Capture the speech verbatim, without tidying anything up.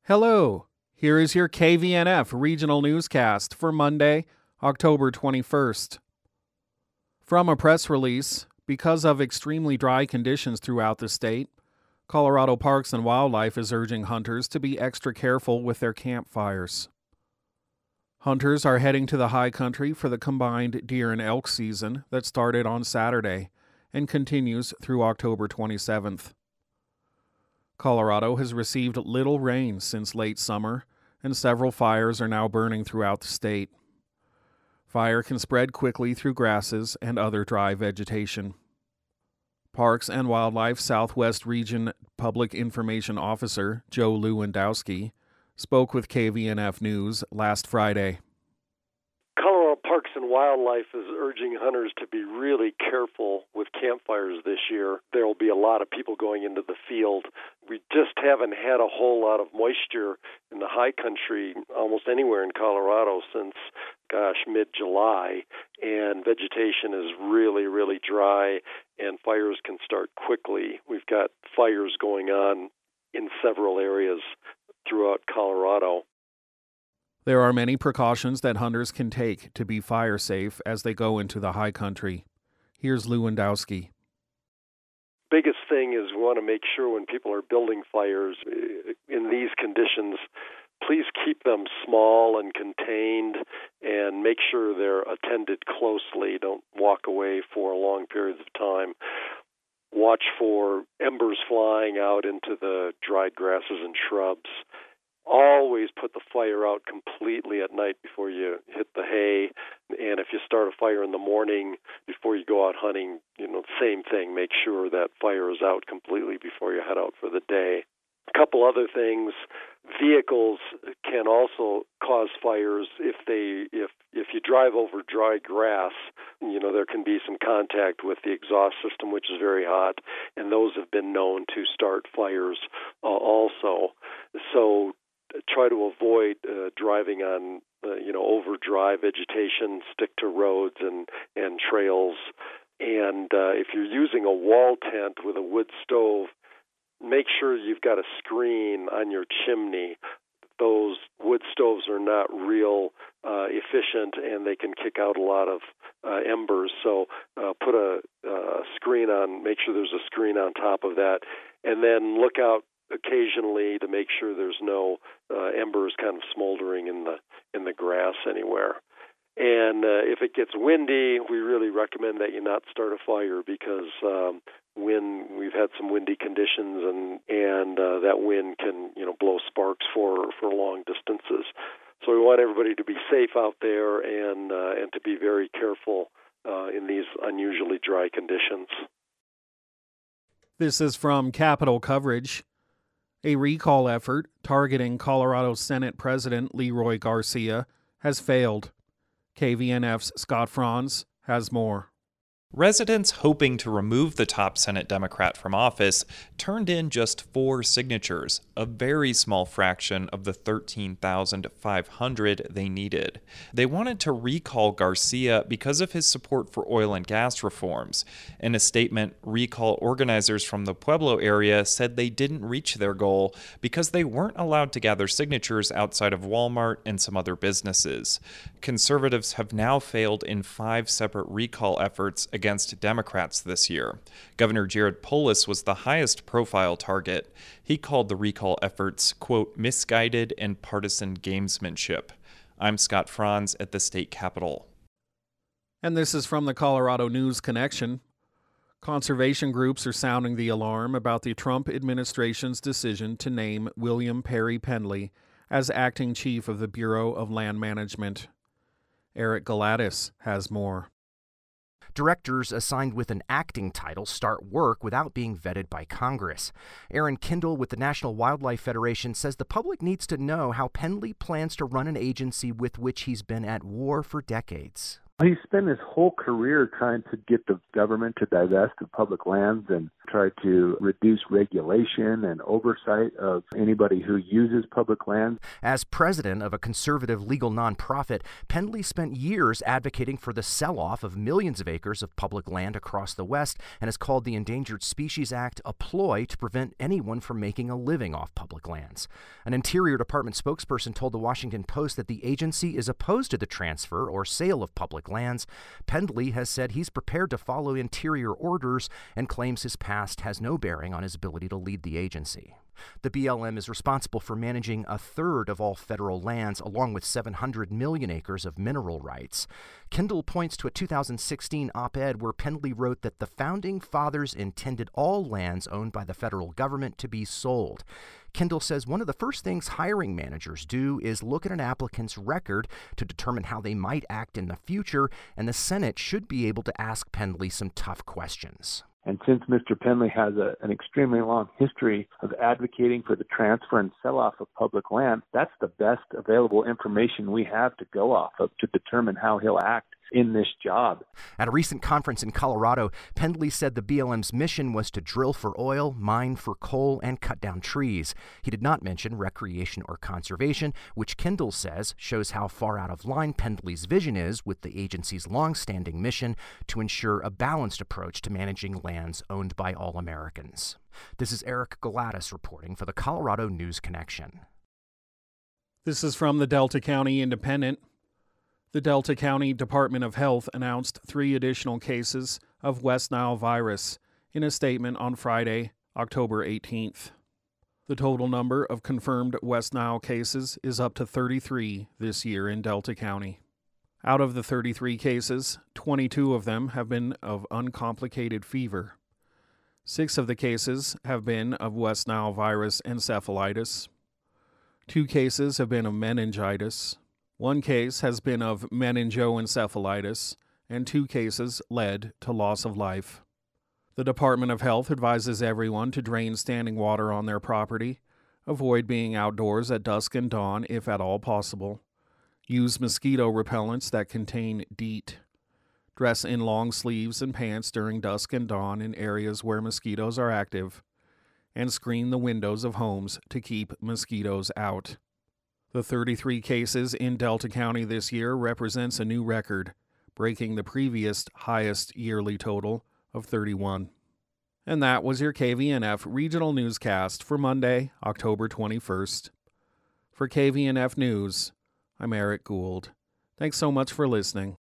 Hello, here is your K V N F regional newscast for Monday, October twenty-first. From a press release, because of extremely dry conditions throughout the state, Colorado Parks and Wildlife is urging hunters to be extra careful with their campfires. Hunters are heading to the high country for the combined deer and elk season that started on Saturday and continues through October twenty-seventh. Colorado has received little rain since late summer, and several fires are now burning throughout the state. Fire can spread quickly through grasses and other dry vegetation. Parks and Wildlife Southwest Region Public Information Officer Joe Lewandowski spoke with K V N F News last Friday. Colorado Parks and Wildlife is urging hunters to be really careful with campfires this year. There will be a lot of people going into the field. We just haven't had a whole lot of moisture in the high country almost anywhere in Colorado since, gosh, mid-July, and vegetation is really, really dry, and fires can start quickly. We've got fires going on in several areas throughout Colorado. There are many precautions that hunters can take to be fire safe as they go into the high country. Here's Lewandowski. Biggest thing is we want to make sure when people are building fires in these conditions, please keep them small and contained and make sure they're attended closely. Don't walk away for long periods of time. Watch for embers flying out into the dried grasses and shrubs. Always put the fire out completely at night before you hit the hay. And if you start a fire in the morning before you go out hunting, you know, same thing. Make sure that fire is out completely before you head out for the day. A couple other things. Vehicles can also cause fires if they if if you drive over dry grass. You know, there can be some contact with the exhaust system, which is very hot, and those have been known to start fires uh, also. So try to avoid uh, driving on, uh, you know, over dry vegetation. Stick to roads and, and trails. And uh, if you're using a wall tent with a wood stove, make sure you've got a screen on your chimney. Those wood stoves are not real uh, efficient, and they can kick out a lot of uh, embers. So uh, put a uh, screen on, make sure there's a screen on top of that, and then look out occasionally to make sure there's no uh, embers kind of smoldering in the in the grass anywhere. And uh, if it gets windy, we really recommend that you not start a fire because um, when we've had some windy conditions and and uh, that wind can you know blow sparks for for long distances. So we want everybody to be safe out there and uh, and to be very careful uh, in these unusually dry conditions. This is from Capitol Coverage. A recall effort targeting Colorado Senate President Leroy Garcia has failed. K V N F's Scott Franz has more. Residents hoping to remove the top Senate Democrat from office turned in just four signatures, a very small fraction of the thirteen thousand five hundred they needed. They wanted to recall Garcia because of his support for oil and gas reforms. In a statement, recall organizers from the Pueblo area said they didn't reach their goal because they weren't allowed to gather signatures outside of Walmart and some other businesses. Conservatives have now failed in five separate recall efforts against Democrats this year. Governor Jared Polis was the highest profile target. He called the recall efforts, quote, misguided and partisan gamesmanship. I'm Scott Franz at the state capitol. And this is from the Colorado News Connection. Conservation groups are sounding the alarm about the Trump administration's decision to name William Perry Pendley as acting chief of the Bureau of Land Management. Eric Galatis has more. Directors assigned with an acting title start work without being vetted by Congress. Aaron Kindle with the National Wildlife Federation says the public needs to know how Pendley plans to run an agency with which he's been at war for decades. He spent his whole career trying to get the government to divest of public lands and try to reduce regulation and oversight of anybody who uses public lands. As president of a conservative legal nonprofit, Pendley spent years advocating for the sell-off of millions of acres of public land across the West and has called the Endangered Species Act a ploy to prevent anyone from making a living off public lands. An Interior Department spokesperson told the Washington Post that the agency is opposed to the transfer or sale of public lands. Pendley has said he's prepared to follow Interior orders and claims his past has no bearing on his ability to lead the agency. The B L M is responsible for managing a third of all federal lands, along with seven hundred million acres of mineral rights. Kindle points to a two thousand sixteen op-ed where Pendley wrote that the Founding Fathers intended all lands owned by the federal government to be sold. Kindle says one of the first things hiring managers do is look at an applicant's record to determine how they might act in the future, and the Senate should be able to ask Pendley some tough questions. And since Mister Pendley has a, an extremely long history of advocating for the transfer and sell-off of public land, that's the best available information we have to go off of to determine how he'll act in this job. At a recent conference in Colorado, Pendley said the B L M's mission was to drill for oil, mine for coal, and cut down trees. He did not mention recreation or conservation, which Kindle says shows how far out of line Pendley's vision is with the agency's long-standing mission to ensure a balanced approach to managing lands owned by all Americans. This is Eric Galatis reporting for the Colorado News Connection. This is from the Delta County Independent. The Delta County Department of Health announced three additional cases of West Nile virus in a statement on Friday, October eighteenth. The total number of confirmed West Nile cases is up to thirty-three this year in Delta County. Out of the thirty-three cases, twenty-two of them have been of uncomplicated fever. Six of the cases have been of West Nile virus encephalitis. Two cases have been of meningitis. One case has been of meningoencephalitis, and two cases led to loss of life. The Department of Health advises everyone to drain standing water on their property, avoid being outdoors at dusk and dawn if at all possible, use mosquito repellents that contain DEET, dress in long sleeves and pants during dusk and dawn in areas where mosquitoes are active, and screen the windows of homes to keep mosquitoes out. The thirty-three cases in Delta County this year represents a new record, breaking the previous highest yearly total of thirty-one. And that was your K V N F Regional Newscast for Monday, October twenty-first. For K V N F News, I'm Eric Gould. Thanks so much for listening.